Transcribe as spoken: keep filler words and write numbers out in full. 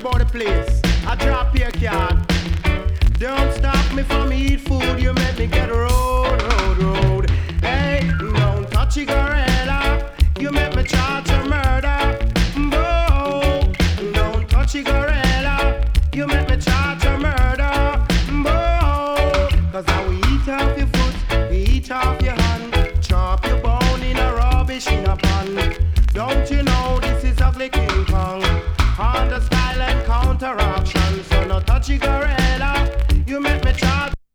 about the place. I drop your card. Don't stop me from eat food. You make me get road, road, road. Hey, don't touch it, gorilla. You make me charge to murder. Bow. Don't touch it, gorilla. You make me charge to murder. Bow. Cause I will eat off your foot, we eat off your hand. Chop your bone in a rubbish in a pan. Don't you know this is ugly King Kong? On the style and counteraction. So no touch it, gorilla.